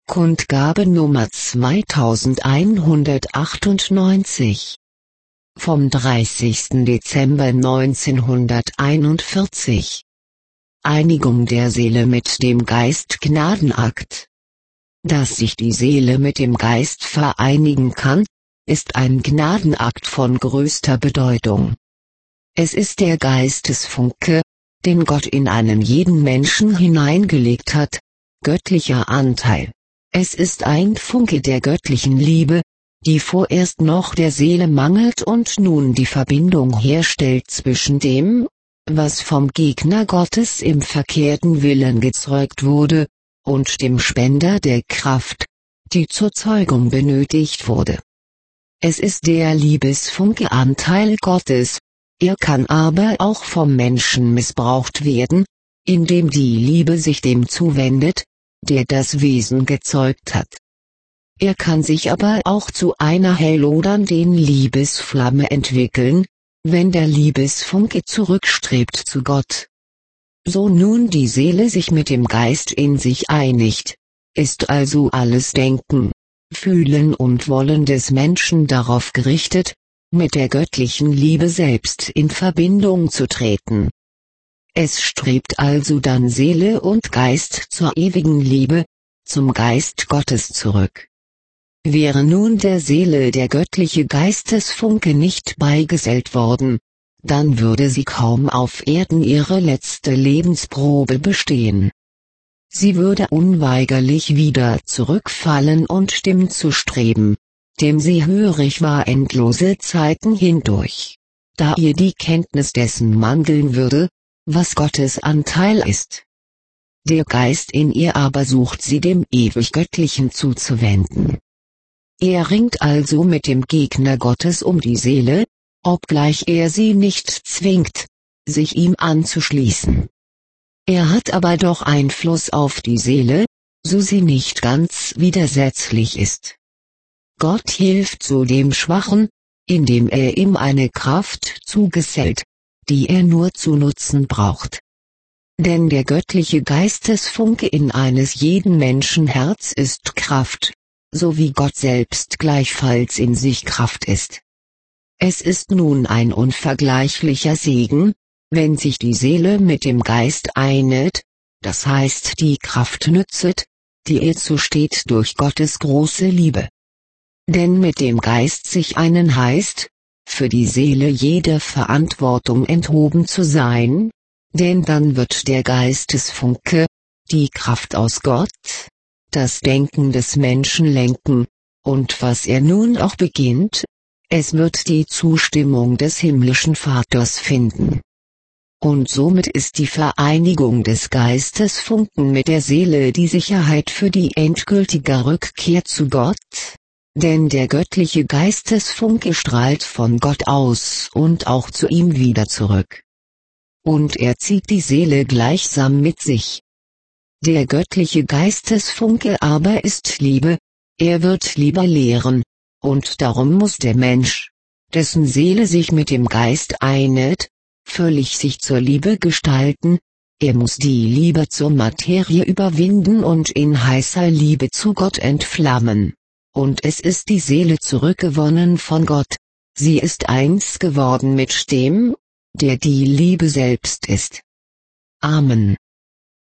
Kundgabe Nummer 2198. Vom 30. Dezember 1941. Einigung der Seele mit dem Geist, Gnadenakt. Dass sich die Seele mit dem Geist vereinigen kann, ist ein Gnadenakt von größter Bedeutung. Es ist der Geistesfunke, den Gott in einen jeden Menschen hineingelegt hat, göttlicher Anteil. Es ist ein Funke der göttlichen Liebe, die vorerst noch der Seele mangelt und nun die Verbindung herstellt zwischen dem, was vom Gegner Gottes im verkehrten Willen gezeugt wurde, und dem Spender der Kraft, die zur Zeugung benötigt wurde. Es ist der Liebesfunke-Anteil Gottes, er kann aber auch vom Menschen missbraucht werden, indem die Liebe sich dem zuwendet, der das Wesen gezeugt hat. Er kann sich aber auch zu einer helllodernden Liebesflamme entwickeln, wenn der Liebesfunke zurückstrebt zu Gott. So nun die Seele sich mit dem Geist in sich einigt, ist also alles Denken, Fühlen und Wollen des Menschen darauf gerichtet, mit der göttlichen Liebe selbst in Verbindung zu treten. Es strebt also dann Seele und Geist zur ewigen Liebe, zum Geist Gottes zurück. Wäre nun der Seele der göttliche Geistesfunke nicht beigesellt worden, dann würde sie kaum auf Erden ihre letzte Lebensprobe bestehen. Sie würde unweigerlich wieder zurückfallen und dem zu streben, dem sie hörig war endlose Zeiten hindurch, da ihr die Kenntnis dessen mangeln würde, was Gottes Anteil ist. Der Geist in ihr aber sucht sie dem ewig Göttlichen zuzuwenden. Er ringt also mit dem Gegner Gottes um die Seele, obgleich er sie nicht zwingt, sich ihm anzuschließen. Er hat aber doch Einfluss auf die Seele, so sie nicht ganz widersetzlich ist. Gott hilft so dem Schwachen, indem er ihm eine Kraft zugesellt, die er nur zu nutzen braucht. Denn der göttliche Geistesfunke in eines jeden Menschenherz ist Kraft, so wie Gott selbst gleichfalls in sich Kraft ist. Es ist nun ein unvergleichlicher Segen, wenn sich die Seele mit dem Geist einet, das heißt die Kraft nützet, die ihr zusteht durch Gottes große Liebe. Denn mit dem Geist sich einen heißt, für die Seele jede Verantwortung enthoben zu sein, denn dann wird der Geistesfunke, die Kraft aus Gott, das Denken des Menschen lenken, und was er nun auch beginnt, es wird die Zustimmung des himmlischen Vaters finden. Und somit ist die Vereinigung des Geistesfunken mit der Seele die Sicherheit für die endgültige Rückkehr zu Gott, denn der göttliche Geistesfunke strahlt von Gott aus und auch zu ihm wieder zurück. Und er zieht die Seele gleichsam mit sich. Der göttliche Geistesfunke aber ist Liebe, er wird Liebe lehren, und darum muss der Mensch, dessen Seele sich mit dem Geist einet, völlig sich zur Liebe gestalten, er muss die Liebe zur Materie überwinden und in heißer Liebe zu Gott entflammen. Und es ist die Seele zurückgewonnen von Gott, sie ist eins geworden mit dem, der die Liebe selbst ist. Amen.